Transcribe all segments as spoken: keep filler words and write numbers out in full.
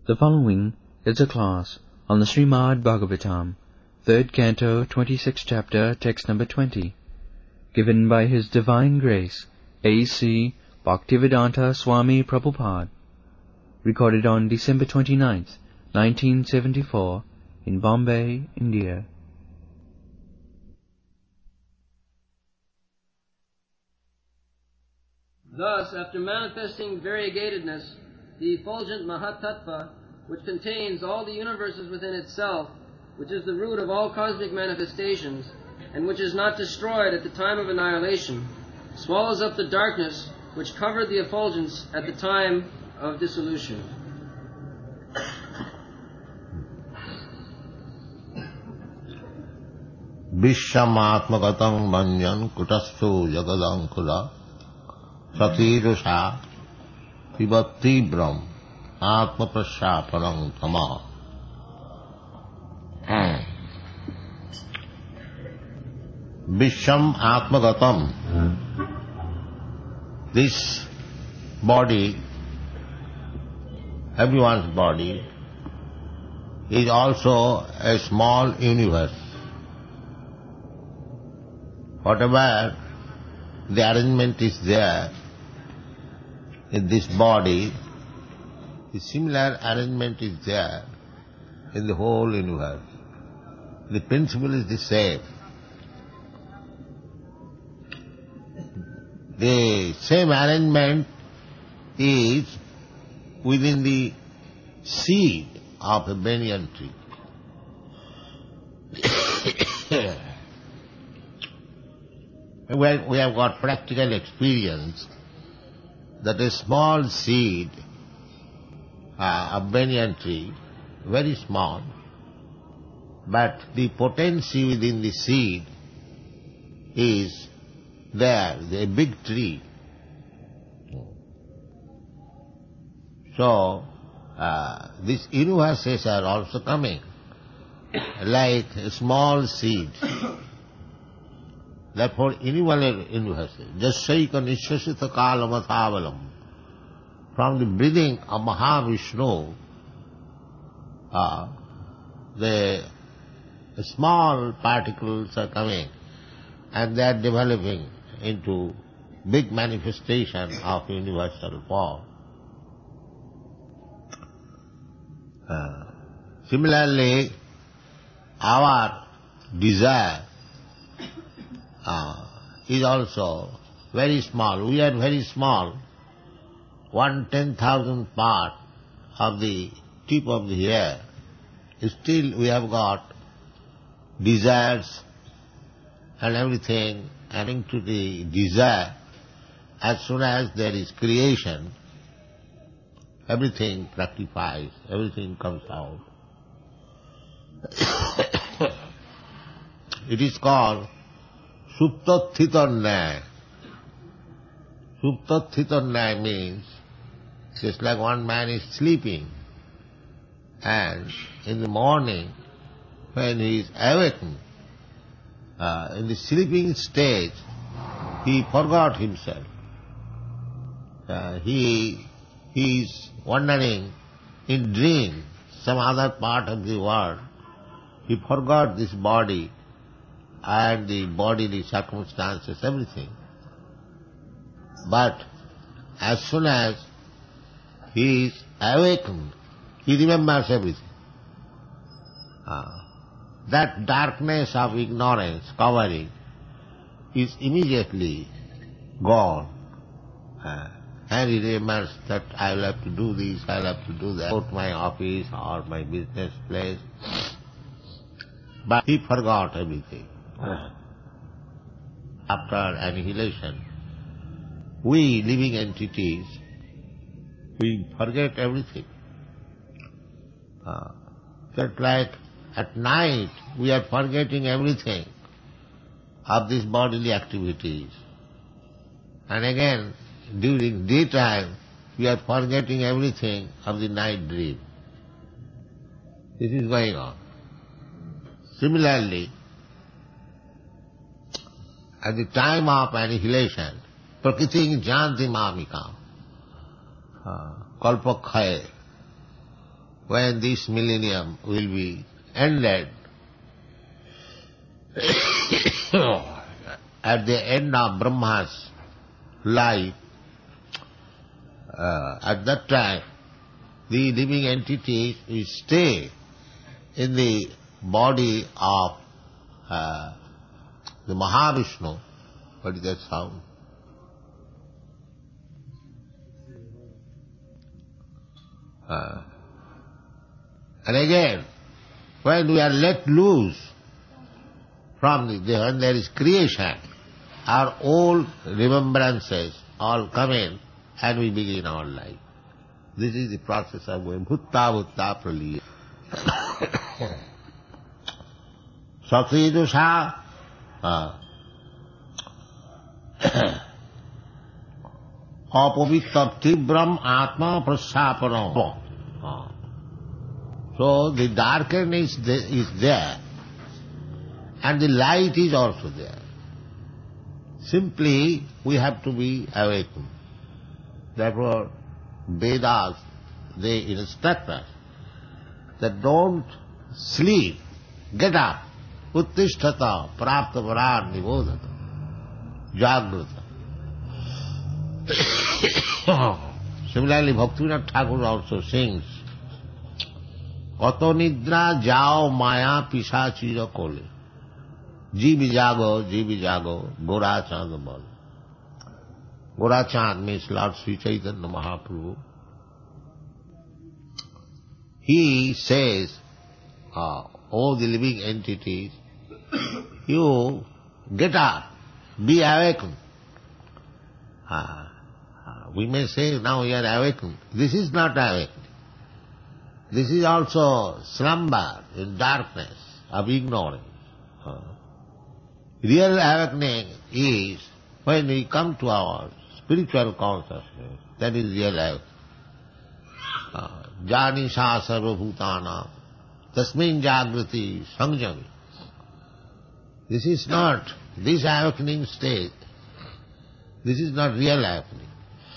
The following is a class on the Srimad Bhagavatam, third canto, twenty-sixth chapter, text number twenty, given by His Divine Grace, A C Bhaktivedanta Swami Prabhupada, recorded on December twenty-ninth, nineteen seventy-four, in Bombay, India. Thus, after manifesting variegatedness, the effulgent Mahatattva, which contains all the universes within itself, which is the root of all cosmic manifestations, and which is not destroyed at the time of annihilation, swallows up the darkness which covered the effulgence at the time of dissolution. Vishwamatmagatam manyan kutastu jagadankuda satirusha pibatibram atma prashapanam tama. Vishwam atmagatam. This body, everyone's body, is also a small universe. Whatever the arrangement is there in this body, the similar arrangement is there in the whole universe. The principle is the same. The same arrangement is within the seed of a banyan tree. Well, we have got practical experience that a small seed uh, of banyan tree, very small, but the potency within the seed is there, a big tree. So, uh, these universes are also coming like a small seed. Therefore, innumerable universes, Jasyaika Nishasita Kalamatavalam, from the breathing of Mahavishnu, uh, the small particles are coming and they are developing into big manifestation of universal form. Uh, similarly, our desire uh, is also very small. We are very small, one ten thousandth part of the tip of the hair. Still we have got desires and everything, adding to the desire. As soon as there is creation, everything fructifies, everything comes out. It is called Suptathitannaya. Suptathitannaya means just like one man is sleeping and in the morning when he is awakened, uh, in the sleeping stage, he forgot himself. Uh, he, he is wandering in dream, some other part of the world. He forgot this body and the bodily circumstances, everything. But as soon as he is awakened, he remembers everything. Uh, that darkness of ignorance covering is immediately gone. Uh, and he remembers that I will have to do this, I will have to do that, go to my office or my business place. But he forgot everything. After annihilation, we living entities, we forget everything. Uh, just like at night we are forgetting everything of these bodily activities. And again, during daytime, we are forgetting everything of the night dream. This is going on. Similarly, at the time of annihilation, prakriti janti mamika, kalpakhaya, when this millennium will be ended, at the end of Brahma's life, uh, at that time, the living entities will stay in the body of uh, the Mahavishnu. What is that sound? Uh, and again, when we are let loose from the, when there is creation, our old remembrances all come in and we begin our life. This is the process of going bhutta bhutta praliya. Satyedusha apavitta tibram atma prasapana. So the darkness is there and the light is also there. Simply we have to be awakened. Therefore Vedas, they instruct us that don't sleep, get up, uttishtata prapta varan nivodata, jagrata. Similarly, Bhaktivinoda Thakur also sings, Kato nidra jao maya pisachira kole, jibi jago, jibi jago, Gora Chand bol. Gora Chand means Lord Sri Chaitanya Mahaprabhu. He says, uh, all the living entities, you get up, be awakened. Uh, uh, we may say, now you are awakened. This is not awakening. This is also slumber in darkness of ignorance. Uh, real awakening is when we come to our spiritual consciousness. That is real awakening. Jani sa sarva bhutana tasmin jagrati sanjami. This is not, this awakening state, this is not real awakening.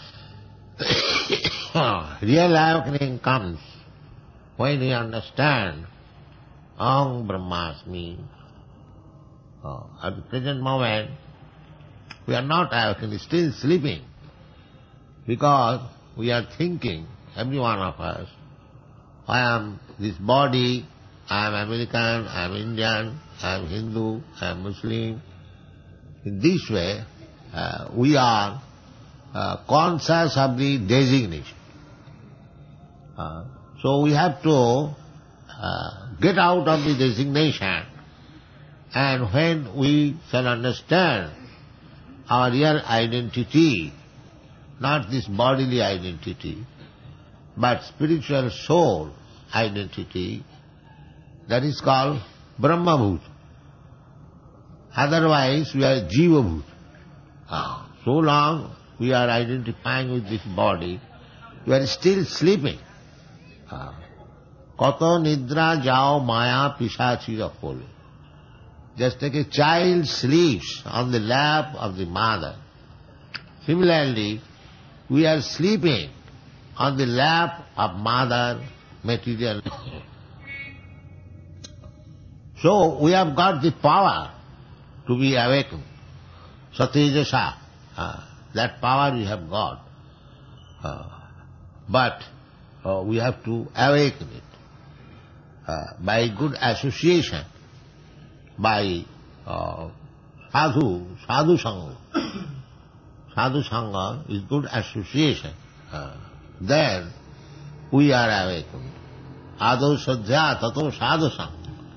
Real awakening comes when we understand Aham Brahmasmi. Uh, at the present moment, we are not awakening, still sleeping, because we are thinking, every one of us, I am this body, I am American, I am Indian, I am Hindu, I am Muslim. In this way, uh, we are uh, conscious of the designation. Uh, so we have to uh, get out of the designation, and when we shall understand our real identity, not this bodily identity, but spiritual soul identity, that is called Brahma Bhut. Otherwise we are Jiva Bhut. Ah, so long we are identifying with this body, we are still sleeping. Ah. Kato nidra jao maya pisachira kole. Just like a child sleeps on the lap of the mother, similarly we are sleeping on the lap of mother material. So we have got the power to be awakened. Satejasa, uh, that power we have got. Uh, but uh, we have to awaken it uh, by good association, by uh, sadhu, sadhu sangha. Sadhu sangha is good association. Uh, then we are awakened. Ado sadhya tato sadhu sangha.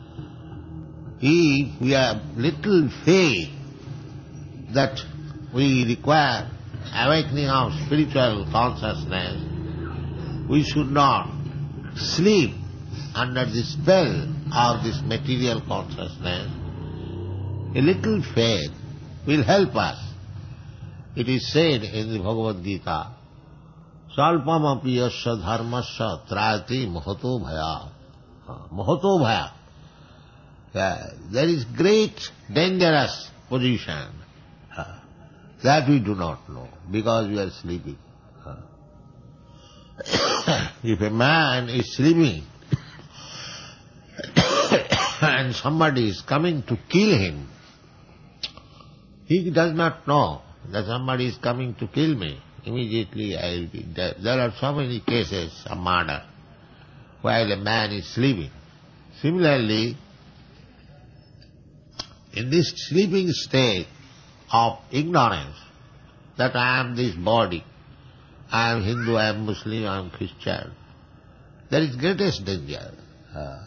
If we have little faith that we require awakening of spiritual consciousness, we should not sleep under the spell of this material consciousness. A little faith will help us. It is said in the Bhagavad Gita, Salpam api yasya dharmasya trayati mohato bhaya. Mohato bhaya. There is great dangerous position that we do not know because we are sleeping. If a man is sleeping and somebody is coming to kill him, he does not know that somebody is coming to kill me. Immediately I will be dead. There are so many cases of murder while a man is sleeping. Similarly, in this sleeping state of ignorance, that I am this body, I am Hindu, I am Muslim, I am Christian, there is greatest danger. Uh,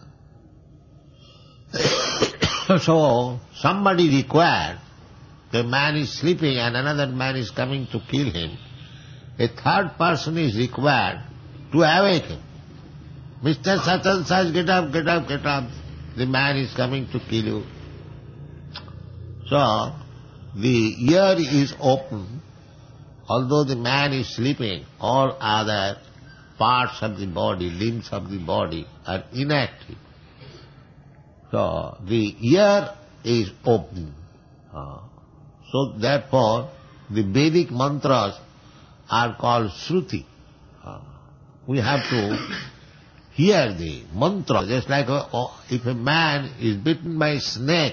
so, somebody required, the man is sleeping and another man is coming to kill him, a third person is required to awake him. Mister Such and such, get up, get up, get up. The man is coming to kill you. So, the ear is open. Although the man is sleeping, all other parts of the body, limbs of the body are inactive. So, the ear is open. Uh, so, therefore, the Vedic mantras are called Shruti. Uh, we have to hear the mantra, just like a, if a man is bitten by a snake,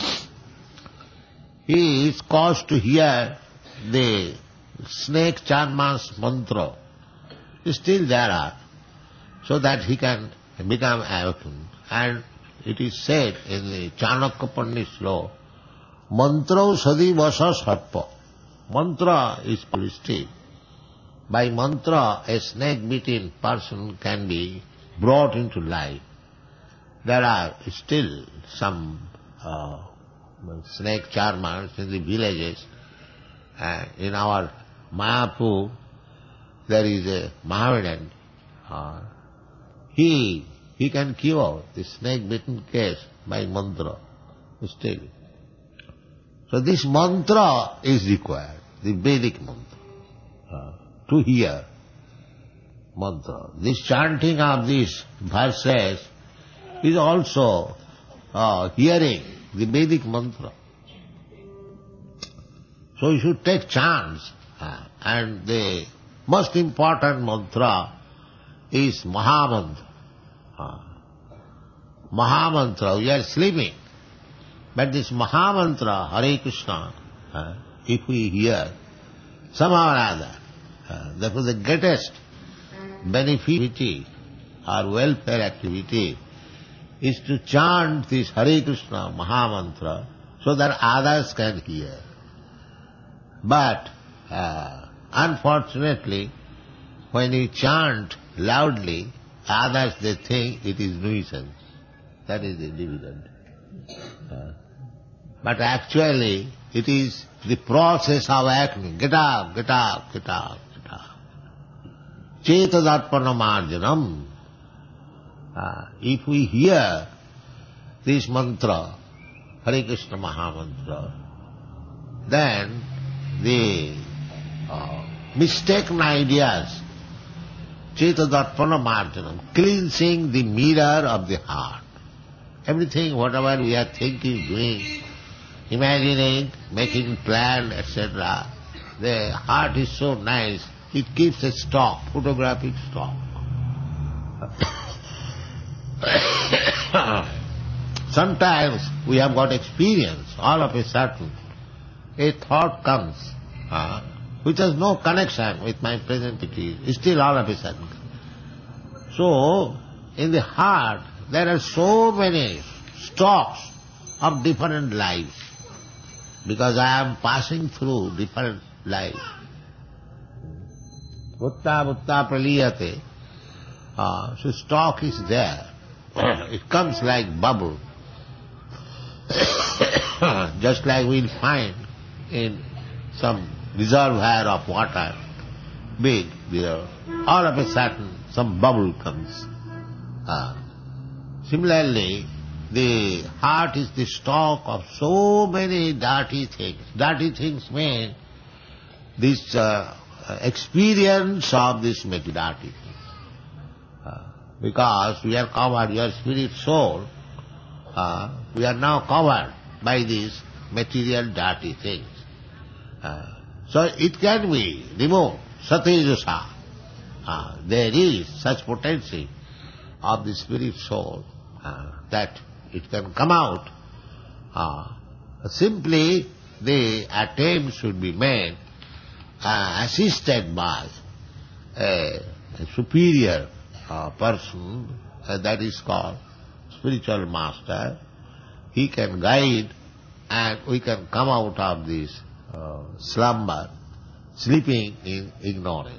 he is caused to hear the snake charmas mantra. Still there are, so that he can become awakened. And it is said in the Chanakya Pandit's law, mantra sadi vasa sarpa. Mantra is holistic. By mantra, a snake-bitten person can be brought into life. There are still some uh, snake charmers in the villages. Uh, in our Mayapur, there is a Mahavidan. Uh, he he can cure the snake-bitten case by mantra. Still. So this mantra is required, the Vedic mantra, uh, to hear mantra. This chanting of these verses is also uh, hearing the Vedic mantra. So you should take chance. Uh, and the most important mantra is Mahamantra. Uh, Mahamantra, we are sleeping. But this Mahamantra, Hare Krishna, uh, if we hear, somehow or other, uh, therefore the greatest benefit or welfare activity is to chant this Hare Krishna Mahamantra so that others can hear. But uh, unfortunately, when you chant loudly, others they think it is nuisance. That is the dividend. Uh, but actually, it is the process of acting. Get up, get up, get up, get up. Chetadarpana marjanam. Uh, if we hear this mantra, Hare Krishna Mahamantra, then the uh, mistaken ideas, Chetadarpana marjanam, cleansing the mirror of the heart. Everything, whatever we are thinking, doing, imagining, making plan, et cetera, the heart is so nice, it keeps a stock, photographic stock. Sometimes we have got experience, all of a sudden, a thought comes, uh, which has no connection with my present activity, still all of a sudden. So, in the heart, there are so many stocks of different lives, because I am passing through different lives. Bhutta bhutta praliyate. Uh, so stock is there. It comes like bubble. Just like we'll find in some reservoir of water, big there, all of a sudden some bubble comes. Uh, similarly, the heart is the stock of so many dirty things. Dirty things mean this uh, experience of this material dirty things. Uh, because we are covered, we are spirit soul, uh, we are now covered by these material dirty things. Uh, so it can be removed, satejasa. Uh, there is such potency of the spirit soul uh, that it can come out. Uh, simply the attempt should be made, uh, assisted by a, a superior uh, person, uh, that is called spiritual master. He can guide and we can come out of this uh, slumber, sleeping in ignorance.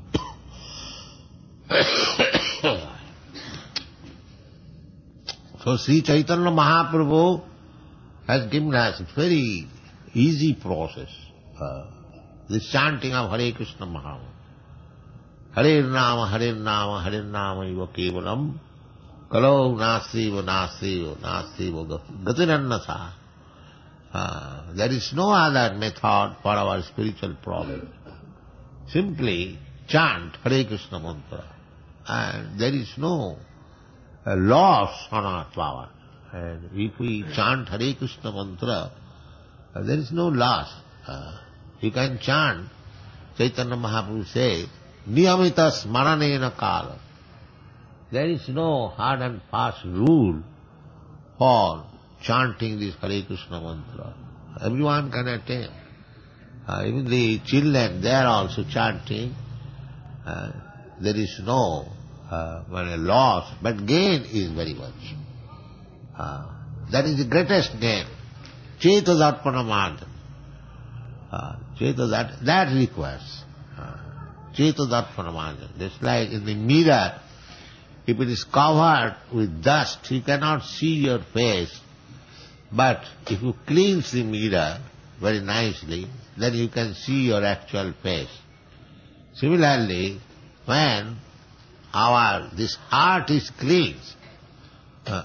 So Sri Chaitanya Mahaprabhu has given us a very easy process. Uh, this chanting of Hare Krishna Mahamantra. Hare Nama, Hare Nama, Hare Nama iva kevalam, kalau nasiva, nasiva, nasiva gatinannasa. Uh, there is no other method for our spiritual problem. Simply chant Hare Krishna Mantra. And there is no uh, loss on our power. And if we chant Hare Krishna Mantra, uh, there is no loss. Uh, you can chant, Chaitanya Mahaprabhu says, Niyamita Smaranena Kala. There is no hard and fast rule for chanting this Hare Krishna Mantra. Everyone can attain. Uh, even the children, they are also chanting. Uh, there is no uh, well, loss, but gain is very much. Uh, that is the greatest gain. Cheta Darpana Madhya. Uh, Cheta that, that requires. Uh, Cheta Darpana Madhya. Just like in the mirror, if it is covered with dust, you cannot see your face. But if you cleanse the mirror very nicely, then you can see your actual face. Similarly, when our this heart is cleansed, uh,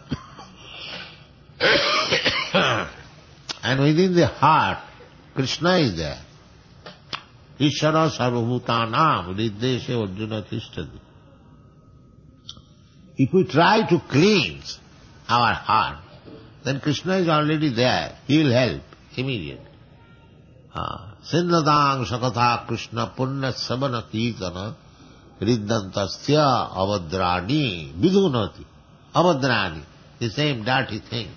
and within the heart, Krishna is there. Ishvara sarvabhutanam riddeshe arjuna tishtati. If we try to cleanse our heart, then Krishna is already there. He will help immediately. Sindadang sakatha Krishna punna sabana kirtana riddantasya avadrani vidunati. Avadrani, the same dirty thing.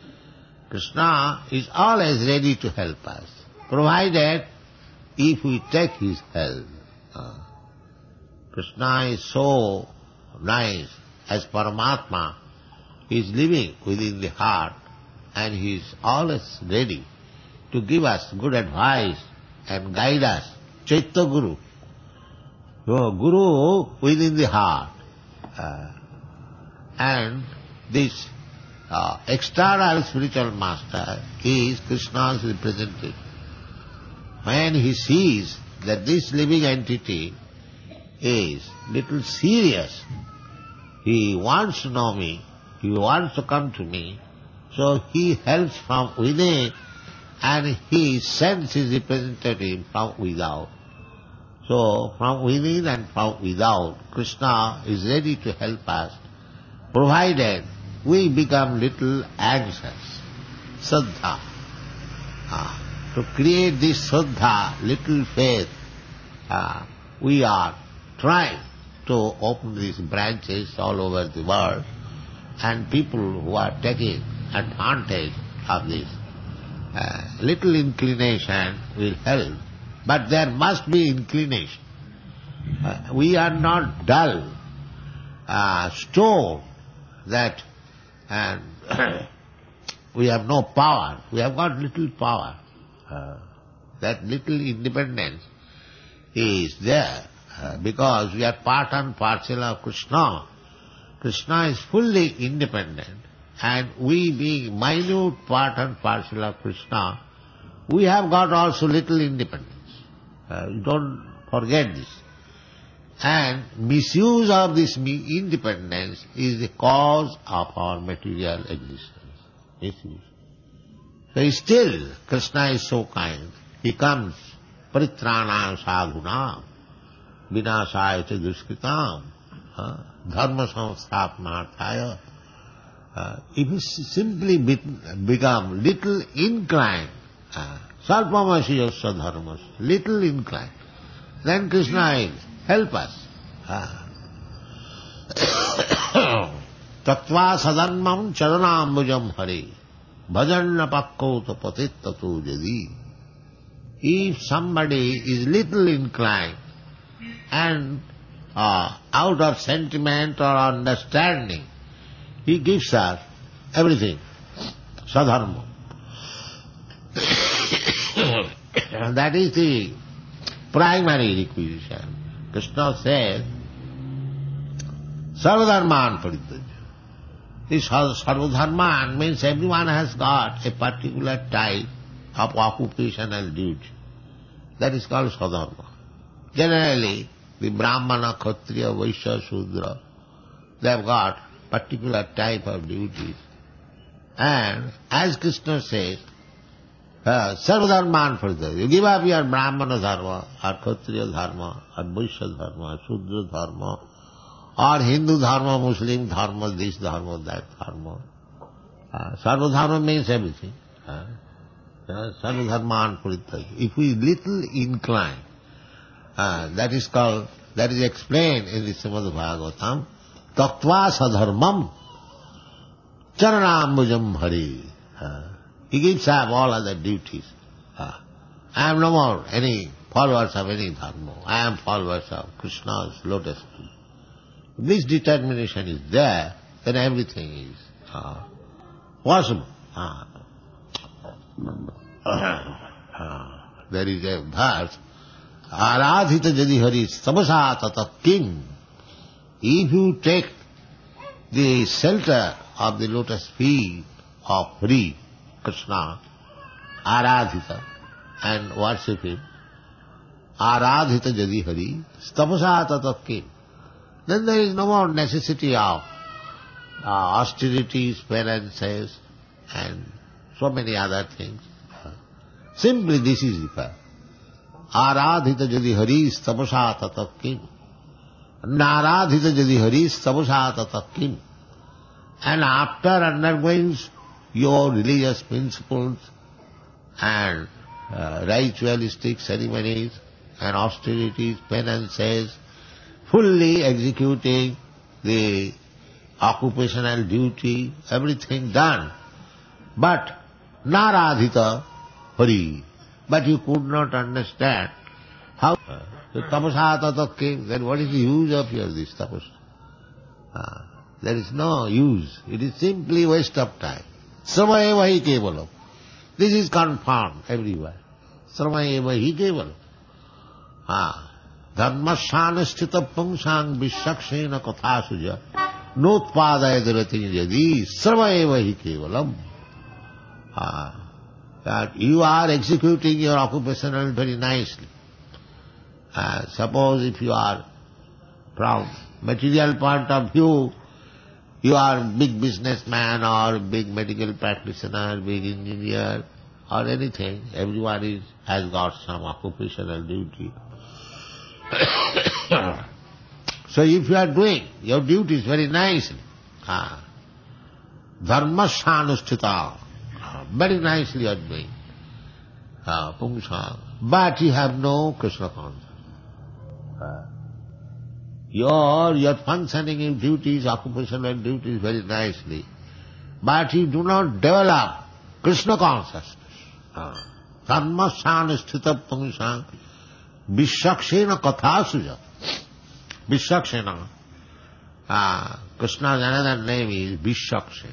Krishna is always ready to help us, provided if we take his help. Uh, Krishna is so nice. As Paramatma, he is living within the heart and he is always ready to give us good advice and guide us. Chaitya Guru. So, Guru within the heart. Uh, and this uh, external spiritual master is Krishna's representative. When he sees that this living entity is little serious, he wants to know me, he wants to come to me, so he helps from within and he sends his representative from without. So from within and from without, Krishna is ready to help us, provided we become little anxious. Saddha. Ah, to create this saddha, little faith, ah, we are trying to open these branches all over the world, and people who are taking advantage of this uh, little inclination will help, but there must be inclination. Uh, we are not dull, uh, stone that and we have no power. We have got little power. Uh, that little independence is there. Uh, because we are part and parcel of Krishna. Krishna is fully independent, and we being minute part and parcel of Krishna, we have got also little independence. Uh, don't forget this. And misuse of this independence is the cause of our material existence. Misuse. So still, Krishna is so kind. He comes, paritranam sadhunam, vinasaya cha duskritam, dharma samsthapanarthaya. If you simply become little inclined, salpamasi yasya dharmas, little inclined, then Krishna will help us. tattva sadharmam charanambujam hari bhajanna pakkota patittatu jadi. If somebody is little inclined and uh, out of sentiment or understanding, he gives us everything, sadharma. That is the primary requisition. Krishna says, sarvadharman parityaja. This sarvadharman means everyone has got a particular type of occupational duty. That is called sadharma. Generally, the Brahmana, Kshatriya, Vaishya, Shudra, they have got particular type of duties. And as Krishna says, uh, sarvadharman parityaja. You give up your Brahmana dharma, or Kshatriya dharma, or Vaishya dharma, or Shudra dharma, or Hindu dharma, Muslim dharma, this dharma, that dharma. Uh, sarvadharma means everything. Uh, uh, sarvadharman parityaja. If we little incline, uh, that is called, that is explained in the Srimad Bhagavatam, tattva sadharmam charanambujam hari. Uh, he gives up all other duties. Uh, I am no more any followers of any dharma. I am followers of Krishna's lotus feet. This determination is there, then everything is uh, possible. Uh, uh, there is a verse, Aradhita jadi hari tamasa tata kim. If you take the shelter of the lotus feet of Hari, Krishna, Aradhita, and worship him, Aradhita jadi hari tamasa tata kim, then there is no more necessity of uh, austerities, penances, and so many other things. Simply this is the fact. Aradhita jadi hari tapasa tata kim. Naradhita jadi hari tapasa tata kim. And after undergoing your religious principles and uh, ritualistic ceremonies and austerities, penances, fully executing the occupational duty, everything done, but naradhita hari. But you could not understand how the tapasa tata came. Then what is the use of your this tapasa? Uh, there is no use. It is simply waste of time. Srama eva hi kevalam. This is confirmed everywhere. Srama eva hi kevalam. Ah, dharmasthana pungsang vishakshena kathasuja notpadayadaratin yadi srama eva hi kevalam. Ah, that you are executing your occupational very nicely. Uh, suppose if you are from material point of view, you are big businessman or big medical practitioner, big engineer or anything, everyone is, has got some occupational duty. So if you are doing your duties very nicely, uh, dharmasthana very nicely you are doing, uh, pungsang, but you have no Krishna consciousness. Uh, your, your functioning in duties, occupational duties very nicely, but you do not develop Krishna consciousness. Dharmasthana sthita pungsang vishakshena kathasuja. Vishakshena. Uh, Krishna's another name is Vishakshena.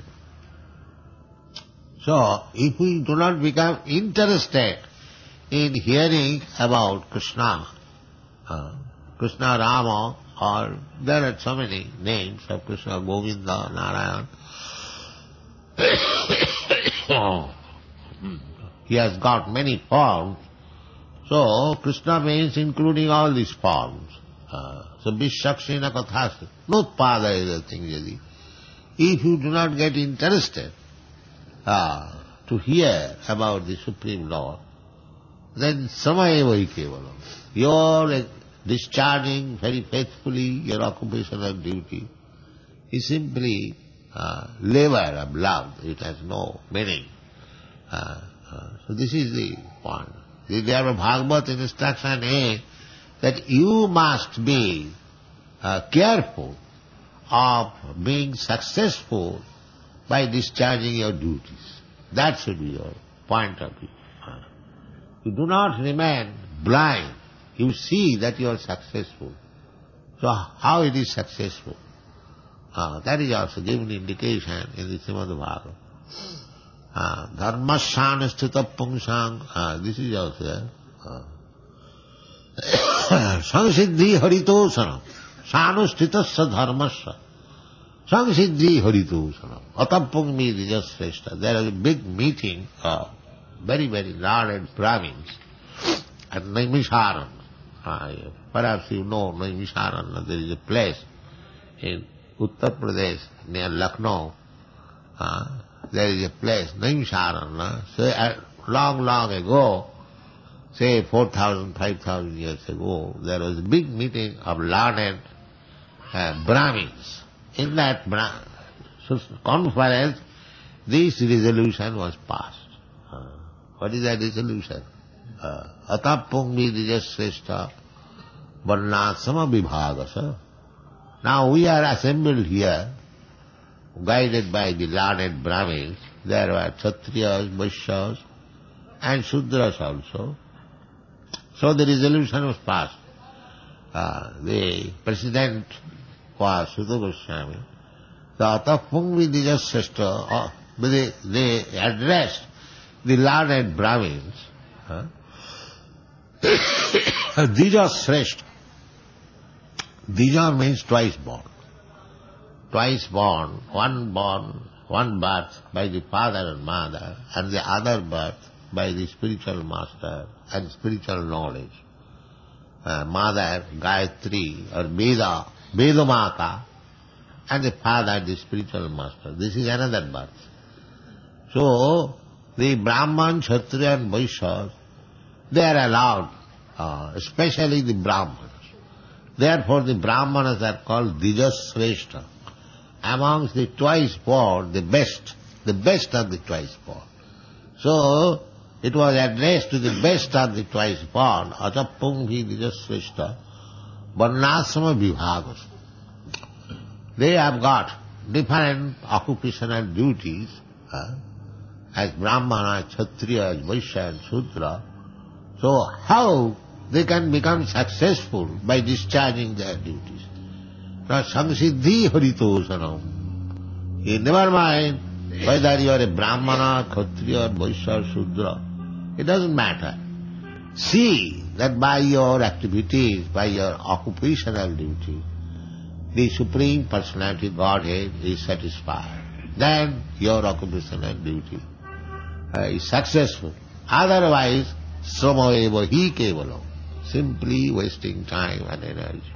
So, if we do not become interested in hearing about Krishna, uh, Krishna Rama, or there are so many names of Krishna, Govinda, Narayan. He has got many forms. So, Krishna means including all these forms. Uh, so, Vishakshena kathasta, notpada is the thing, jadi. If you do not get interested uh, to hear about the Supreme Lord, then samayeva hi kevalam. Your discharging very faithfully your occupational duty is simply uh, labor of love. It has no meaning. Uh, uh, so this is the point. The Bhagavad instruction is that you must be uh, careful of being successful by discharging your duties. That should be your point of view. You do not remain blind. You see that you are successful. So how it is successful? Uh, that is also given indication in the Srimad Bhagavatam. Uh, Dharmasyanasthita pungsang. Uh, this is also there. Uh, Samsiddhi haritosanam. Sanusthitassa dharmasya. Samsiddhi haritosanam. Atapungmi dijasreshta. There is a big meeting of very, very learned Brahmins at Naimisharan. Uh, perhaps you know Naimisharan. There is a place in Uttar Pradesh near Lucknow. Uh, there is a place, Naimisharan. So uh, long, long ago, say four thousand, five thousand years ago, there was a big meeting of learned uh, Brahmins. In that Bra- conference, this resolution was passed. Uh, what is that resolution? Atapungmi dijasreshta varnasama vibhagasa. Now we are assembled here, guided by the learned Brahmins. There were Kshatriyas, Vaishyas, and Shudras also. So the resolution was passed. Uh, the president was Sutta Goswami. The Atapungmi dijasreshta, uh, they, they addressed the learned Brahmins. Huh? Dija Sreshta. Dija means twice born. Twice born, one born, one birth by the father and mother, and the other birth by the spiritual master and spiritual knowledge. Uh, mother, Gayatri, or Veda, Vedamata, and the father, the spiritual master. This is another birth. So, the Brahman, Kshatriya and Vaishyas, they are allowed, uh, especially the Brahmanas. Therefore the Brahmanas are called Dijasreshta. Amongst the twice born, the best, the best of the twice born. So, it was addressed to the best of the twice born, Atapunghi Dijasreshta, Varnasama Vibhagas. They have got different occupational duties, uh, as Brahmana, Kshatriya, Vaishya and Shudra. So how they can become successful by discharging their duties? Now, samsiddhi haritosanam. You never mind whether you are a Brahmana, Kshatriya, Vaishya, Shudra. It doesn't matter. See that by your activities, by your occupational duty, the Supreme Personality Godhead is satisfied. Then your occupational duty uh, is successful. Otherwise, Srama eva hi kevalam, simply wasting time and energy.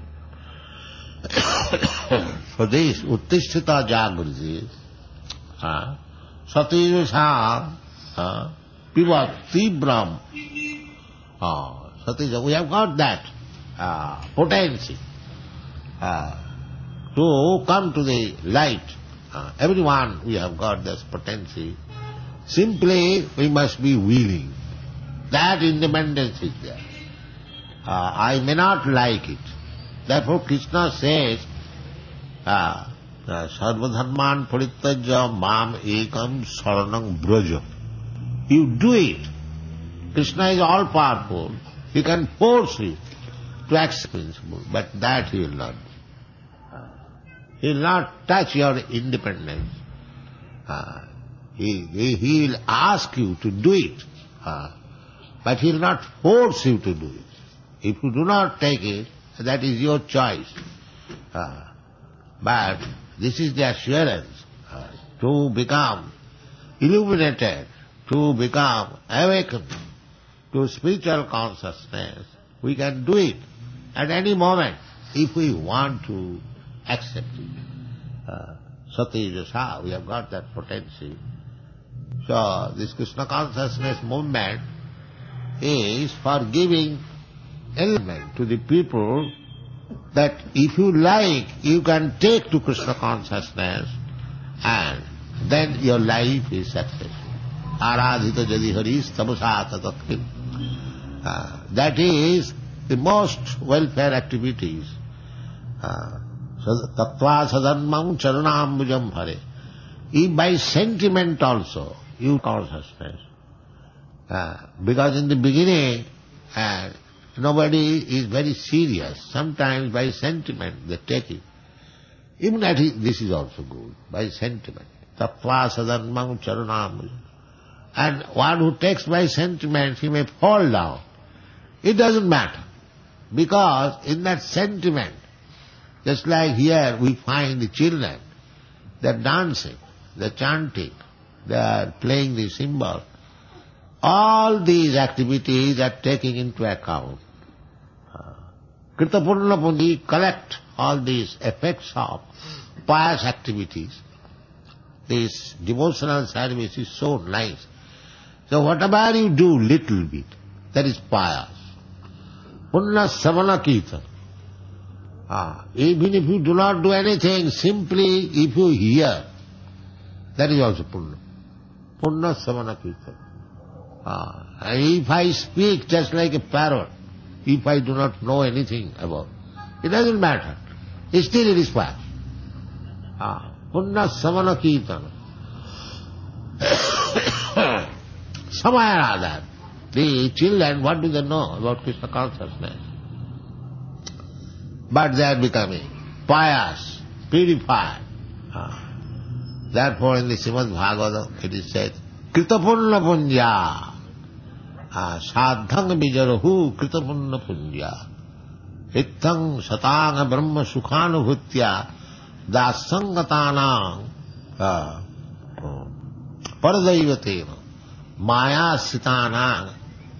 So this uttisthita jagriti, uh, satijasa, uh, pivat tibram, uh, satija, we have got that uh, potency uh, to come to the light. Uh, everyone, we have got this potency. Simply, we must be willing. That independence is there. Uh, I may not like it. Therefore Krishna says, uh, Sarvadharman parittajya mam ekam saranam braja. You do it. Krishna is all powerful. He can force you to accept principle, but that he will not. He will not touch your independence. Uh, he, he, he will ask you to do it. Uh, But he will not force you to do it. If you do not take it, that is your choice. Uh, but this is the assurance uh, to become illuminated, to become awakened to spiritual consciousness. We can do it at any moment if we want to accept it. Uh, Satijasa, we have got that potency. So this Krishna consciousness movement is for giving element to the people that if you like, you can take to Krishna consciousness and then your life is successful. Aradhita jadi haris tamasata tatkim. Uh, that is the most welfare activities. Uh, Tattva sadanmam charanambujam hare. If by sentiment also you consciousness, uh, because in the beginning uh, nobody is very serious. Sometimes by sentiment they take it. Even that is, this is also good, by sentiment. Tattva sadanmam charanambujam. And one who takes by sentiment, he may fall down. It doesn't matter. Because in that sentiment, just like here we find the children, they're dancing, they're chanting, they're playing the cymbal. All these activities are taking into account. Kritapurna Pundi collect all these effects of pious activities. This devotional service is so nice. So whatever you do little bit, that is pious. Punna savana kirtan. Ah, even if you do not do anything, simply if you hear, that is also punna. Punna savana kirtan. Ah, if I speak just like a parrot, if I do not know anything about, it doesn't matter. Still it is pious. Ah, punna savana kirtan. Somewhere or other, the children, what do they know about Krishna consciousness? But they are becoming pious, purified. Ah. Therefore in the Srimad Bhagavatam it is said, Kritapunna punja, sadhang bijarahu kritapunna punja, ittang satanga brahma sukhanubhutya, dasangatanang paradaivatena, maya sitanang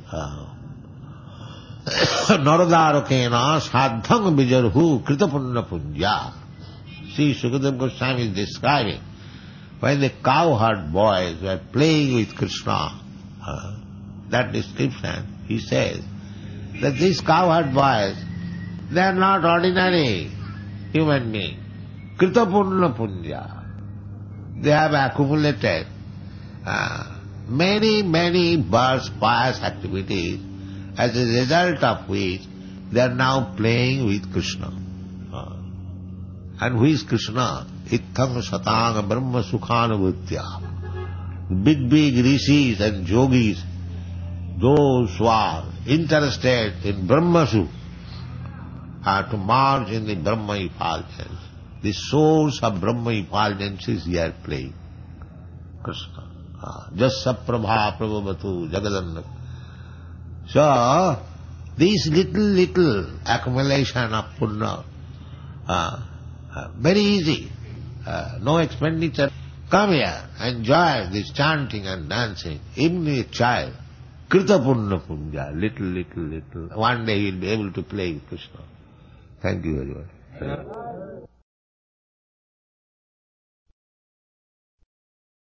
Naradarokena sadhang bijarhu kritapunna punja. See, Sukadeva Goswami is describing when the cowherd boys were playing with Krishna, uh, that description, he says that these cowherd boys, they are not ordinary human beings. Kritapunna punja. They have accumulated uh, many, many births, pious activities, as a result of which they are now playing with Krishna. Uh, and who is Krishna? Ittang satanga brahma sukhanubhutya. Big, big rishis and yogis, those who are interested in Brahmasu, are to merge in the Brahma effulgence. The source of Brahma effulgence is here playing. Krishna. Jassa prabha prabhavatu jagadanna. So, this little, little accumulation of punna, uh, uh, very easy, uh, no expenditure. Come here, enjoy this chanting and dancing. Even a child, krita punna punja, little, little, little. One day he will be able to play with Krishna. Thank you very much.